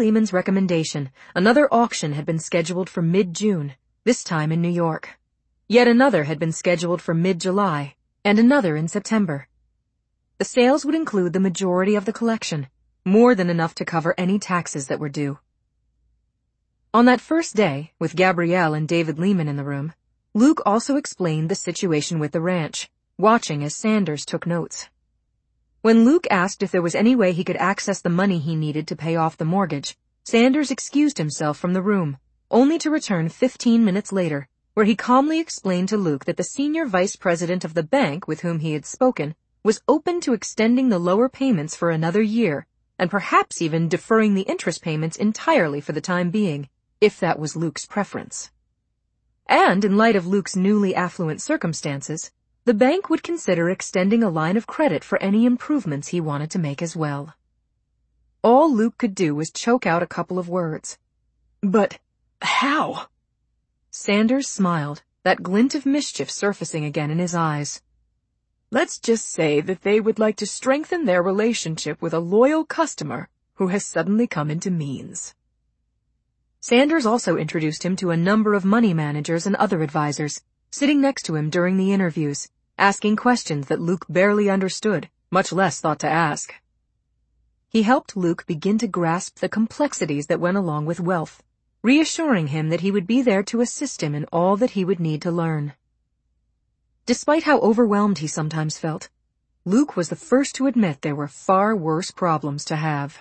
Lehman's recommendation, another auction had been scheduled for mid-June, this time in New York. Yet another had been scheduled for mid-July, and another in September. The sales would include the majority of the collection, more than enough to cover any taxes that were due. On that first day, with Gabrielle and David Lehman in the room, Luke also explained the situation with the ranch, watching as Sanders took notes. When Luke asked if there was any way he could access the money he needed to pay off the mortgage, Sanders excused himself from the room, only to return 15 minutes later, where he calmly explained to Luke that the senior vice president of the bank with whom he had spoken was open to extending the lower payments for another year, and perhaps even deferring the interest payments entirely for the time being, if that was Luke's preference. And in light of Luke's newly affluent circumstances, the bank would consider extending a line of credit for any improvements he wanted to make as well. All Luke could do was choke out a couple of words. But how? Sanders smiled, that glint of mischief surfacing again in his eyes. Let's just say that they would like to strengthen their relationship with a loyal customer who has suddenly come into means. Sanders also introduced him to a number of money managers and other advisors, sitting next to him during the interviews, asking questions that Luke barely understood, much less thought to ask. He helped Luke begin to grasp the complexities that went along with wealth, reassuring him that he would be there to assist him in all that he would need to learn. Despite how overwhelmed he sometimes felt, Luke was the first to admit there were far worse problems to have.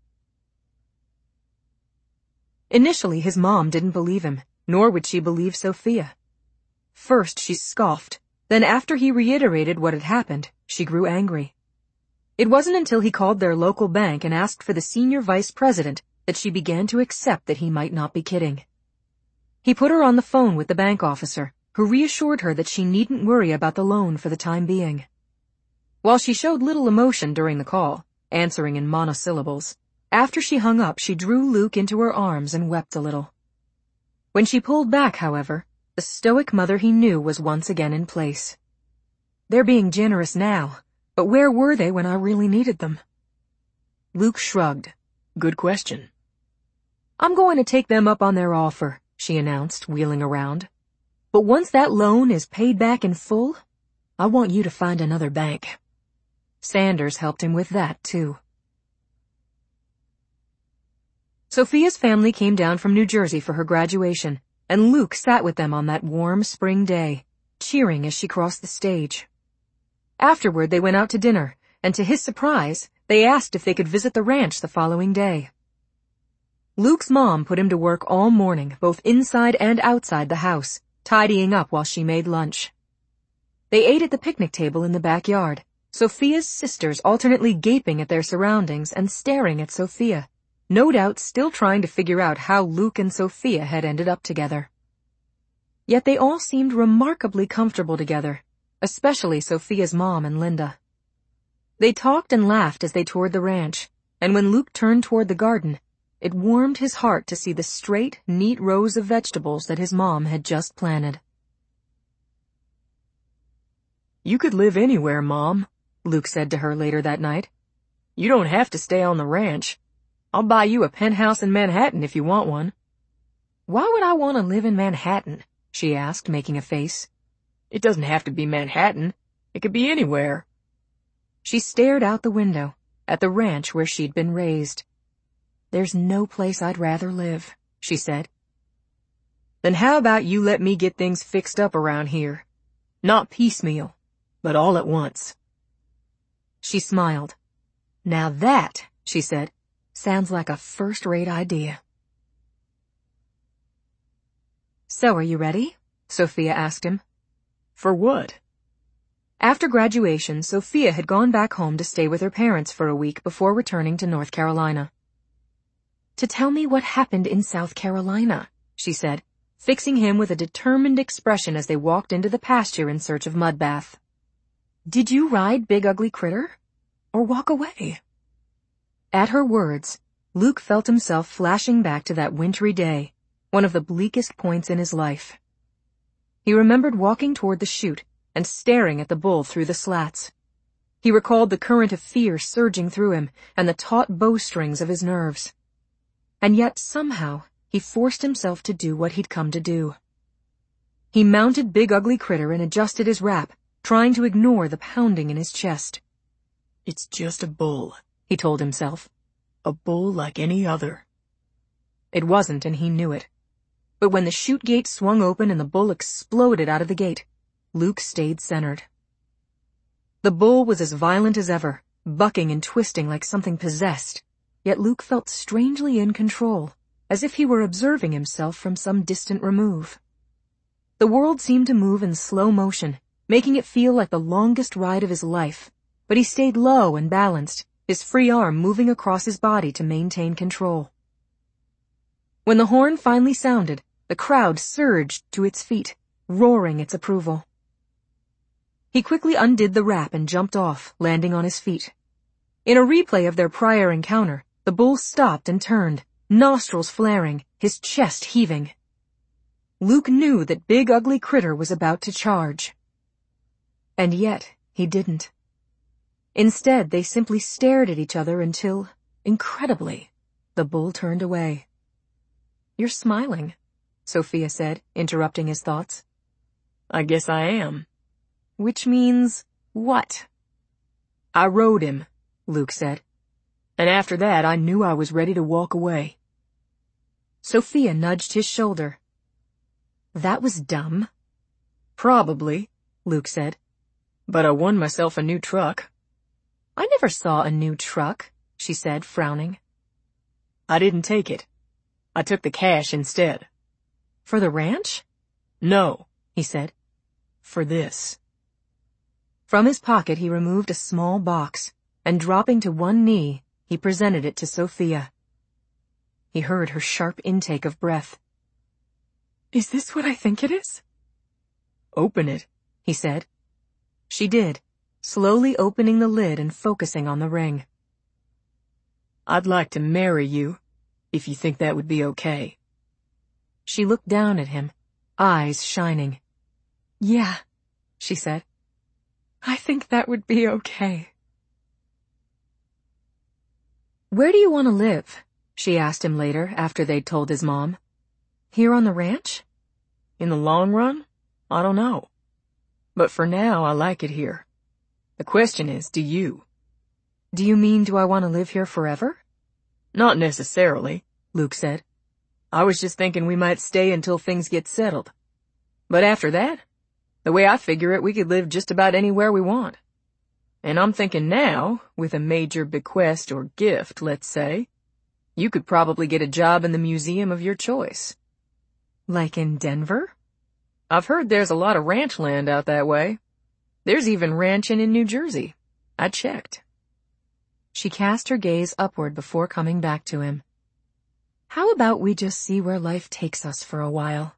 Initially, his mom didn't believe him, nor would she believe Sophia. First, she scoffed. Then after he reiterated what had happened, she grew angry. It wasn't until he called their local bank and asked for the senior vice president that she began to accept that he might not be kidding. He put her on the phone with the bank officer, who reassured her that she needn't worry about the loan for the time being. While she showed little emotion during the call, answering in monosyllables, after she hung up she drew Luke into her arms and wept a little. When she pulled back, however, the stoic mother he knew was once again in place. They're being generous now, but where were they when I really needed them? Luke shrugged. Good question. I'm going to take them up on their offer, she announced, wheeling around. But once that loan is paid back in full, I want you to find another bank. Sanders helped him with that, too. Sophia's family came down from New Jersey for her graduation, and Luke sat with them on that warm spring day, cheering as she crossed the stage. Afterward, they went out to dinner, and to his surprise, they asked if they could visit the ranch the following day. Luke's mom put him to work all morning, both inside and outside the house, tidying up while she made lunch. They ate at the picnic table in the backyard, Sophia's sisters alternately gaping at their surroundings and staring at Sophia, no doubt still trying to figure out how Luke and Sophia had ended up together. Yet they all seemed remarkably comfortable together, especially Sophia's mom and Linda. They talked and laughed as they toured the ranch, and when Luke turned toward the garden, it warmed his heart to see the straight, neat rows of vegetables that his mom had just planted. You could live anywhere, Mom, Luke said to her later that night. You don't have to stay on the ranch. I'll buy you a penthouse in Manhattan if you want one. Why would I want to live in Manhattan? She asked, making a face. It doesn't have to be Manhattan. It could be anywhere. She stared out the window, at the ranch where she'd been raised. There's no place I'd rather live, she said. Then how about you let me get things fixed up around here? Not piecemeal, but all at once. She smiled. Now that, she said, sounds like a first-rate idea. So are you ready? Sophia asked him. For what? After graduation, Sophia had gone back home to stay with her parents for a week before returning to North Carolina. To tell me what happened in South Carolina, she said, fixing him with a determined expression as they walked into the pasture in search of Mudbath. Did you ride Big Ugly Critter? Or walk away? At her words, Luke felt himself flashing back to that wintry day, one of the bleakest points in his life. He remembered walking toward the chute and staring at the bull through the slats. He recalled the current of fear surging through him and the taut bowstrings of his nerves. and yet somehow he forced himself to do what he'd come to do. He mounted Big Ugly Critter and adjusted his wrap, trying to ignore the pounding in his chest. "It's just a bull," he told himself. "A bull like any other." It wasn't, and he knew it. But when the chute gate swung open and the bull exploded out of the gate, Luke stayed centered. The bull was as violent as ever, bucking and twisting like something possessed, yet Luke felt strangely in control, as if he were observing himself from some distant remove. The world seemed to move in slow motion, making it feel like the longest ride of his life, but he stayed low and balanced, his free arm moving across his body to maintain control. When the horn finally sounded, the crowd surged to its feet, roaring its approval. He quickly undid the wrap and jumped off, landing on his feet. In a replay of their prior encounter, the bull stopped and turned, nostrils flaring, his chest heaving. Luke knew that Big Ugly Critter was about to charge. And yet, he didn't. Instead, they simply stared at each other until, incredibly, the bull turned away. "You're smiling," Sophia said, interrupting his thoughts. "I guess I am." "Which means what?" "I rode him," Luke said. "And after that I knew I was ready to walk away." Sophia nudged his shoulder. "That was dumb." "Probably," Luke said. "But I won myself a new truck." "I never saw a new truck," she said, frowning. "I didn't take it. I took the cash instead." "For the ranch?" "No," he said. "For this." From his pocket he removed a small box, and dropping to one knee, he presented it to Sophia. He heard her sharp intake of breath. "Is this what I think it is?" "Open it," he said. She did, slowly opening the lid and focusing on the ring. "I'd like to marry you, if you think that would be okay." She looked down at him, eyes shining. "Yeah," she said. "I think that would be okay." "Where do you want to live?" she asked him later after they'd told his mom. "Here on the ranch?" "In the long run? I don't know. But for now, I like it here. The question is, do you?" "Do you mean, do I want to live here forever?" "Not necessarily," Luke said. "I was just thinking we might stay until things get settled. But after that, the way I figure it, we could live just about anywhere we want. And I'm thinking now, with a major bequest or gift, let's say, you could probably get a job in the museum of your choice." "Like in Denver?" "I've heard there's a lot of ranch land out that way. There's even ranching in New Jersey. I checked." She cast her gaze upward before coming back to him. "How about we just see where life takes us for a while?"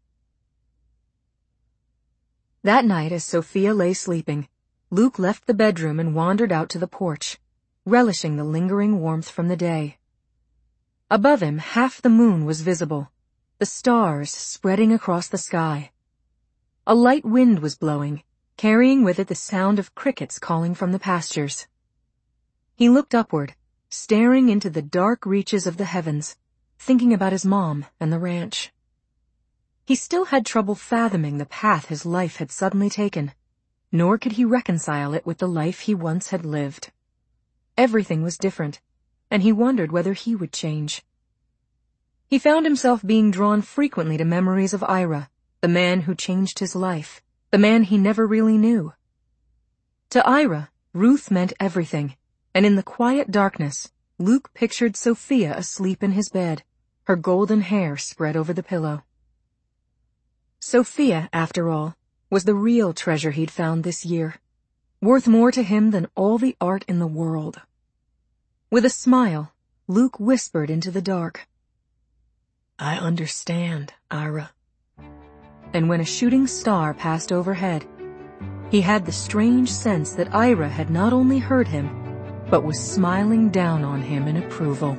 That night, as Sophia lay sleeping, Luke left the bedroom and wandered out to the porch, relishing the lingering warmth from the day. Above him, half the moon was visible, the stars spreading across the sky. A light wind was blowing, carrying with it the sound of crickets calling from the pastures. He looked upward, staring into the dark reaches of the heavens, thinking about his mom and the ranch. He still had trouble fathoming the path his life had suddenly taken, nor could he reconcile it with the life he once had lived. Everything was different, and he wondered whether he would change. He found himself being drawn frequently to memories of Ira, the man who changed his life, the man he never really knew. To Ira, Ruth meant everything, and in the quiet darkness, Luke pictured Sophia asleep in his bed, her golden hair spread over the pillow. Sophia, after all, was the real treasure he'd found this year, worth more to him than all the art in the world. With a smile, Luke whispered into the dark, "I understand, Ira." And when a shooting star passed overhead, he had the strange sense that Ira had not only heard him, but was smiling down on him in approval.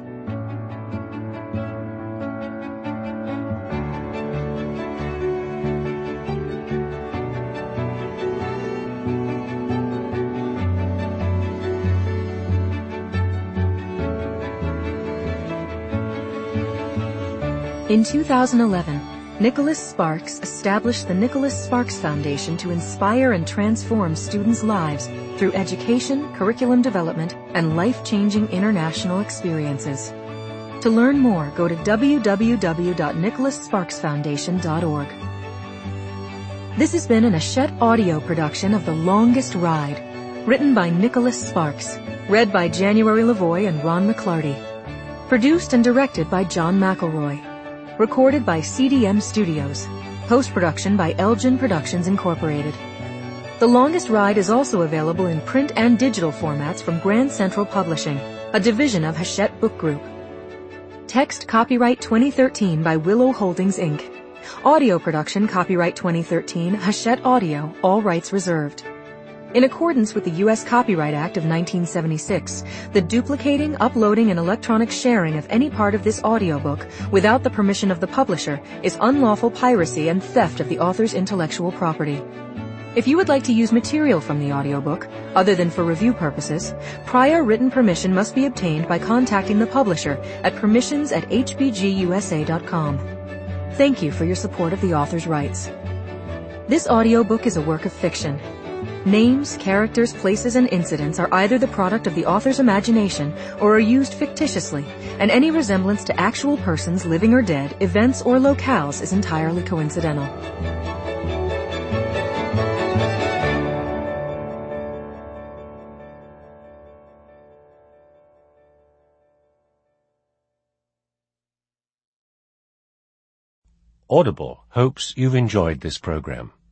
In 2011, Nicholas Sparks established the Nicholas Sparks Foundation to inspire and transform students' lives through education, curriculum development, and life-changing international experiences. To learn more, go to www.nicholassparksfoundation.org. This has been an Hachette audio production of The Longest Ride, written by Nicholas Sparks, read by January Lavoie and Ron McClarty, produced and directed by John McElroy, recorded by CDM Studios, post-production by Elgin Productions Incorporated. The Longest Ride is also available in print and digital formats from Grand Central Publishing, a division of Hachette Book Group. Text copyright 2013 by Willow Holdings, Inc. Audio production copyright 2013, Hachette Audio, all rights reserved. In accordance with the U.S. Copyright Act of 1976, the duplicating, uploading, and electronic sharing of any part of this audiobook without the permission of the publisher is unlawful piracy and theft of the author's intellectual property. If you would like to use material from the audiobook, other than for review purposes, prior written permission must be obtained by contacting the publisher at permissions@hbgusa.com. Thank you for your support of the author's rights. This audiobook is a work of fiction. Names, characters, places, and incidents are either the product of the author's imagination or are used fictitiously, and any resemblance to actual persons, living or dead, events, or locales is entirely coincidental. Audible hopes you've enjoyed this program.